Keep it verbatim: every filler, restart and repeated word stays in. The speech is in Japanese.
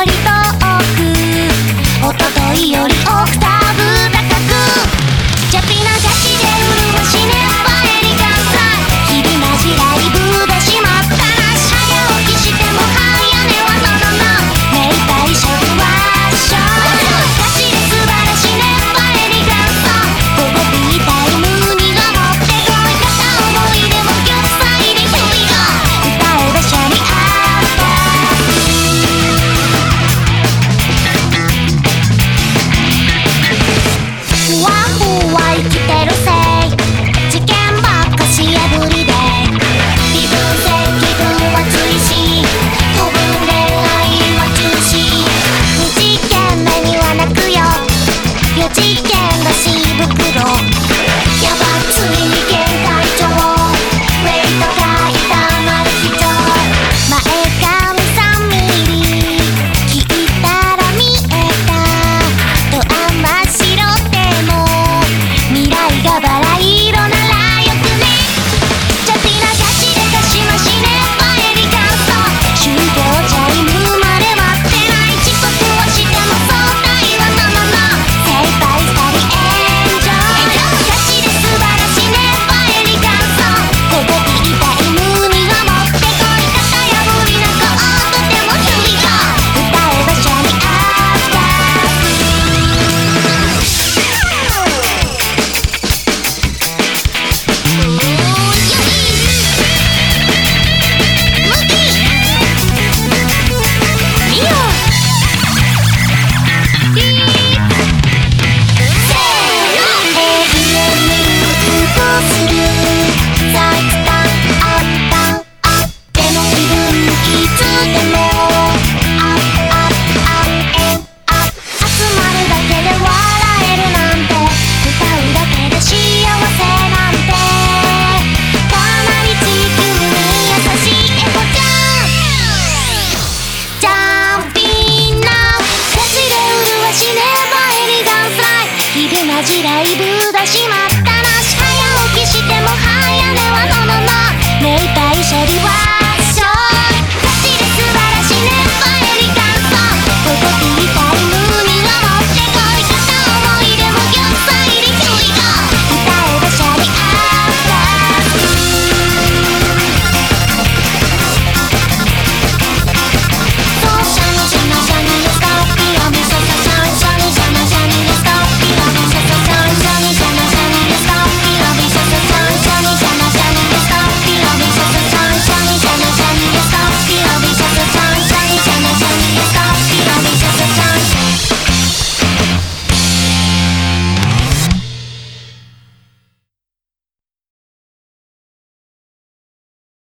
り遠く、一昨日よりオクターブ高く、チャピなガチで潤しねばエリガンさ、日々なじライブでしまったらし、早起きしても早寝はののの、目いっぱいショーはショー、ガチで素晴らしねばエリガンさ、午後ティータイムにが持ってこい、片思いでも玉砕でひょいが歌えばシャミアッパー、ふわふわ生きてるせい、事件ばっかしエブリデイ、微分積気分は追し、不分恋愛は中止、に事件目には泣くよ、よ事件がし袋、やばついに限界上、ウェイトが痛まる人、前髪さんミリ聞いたら見えたと、あんま白でも未来がバラ色ならよくね、チャピなガチでかしましねばエリガンソ、終了チャイムまで待ってない、遅刻をしても相対はののの、精一杯二人エンジョイ、ガチで素晴らしねばエリガンソ、午後ティータイムには持ってこい、型破りな子とてもヒュイが歌えばシャミアッパライブ出しまったなし、早起きしても早寝はののの、目いっぱいシャリは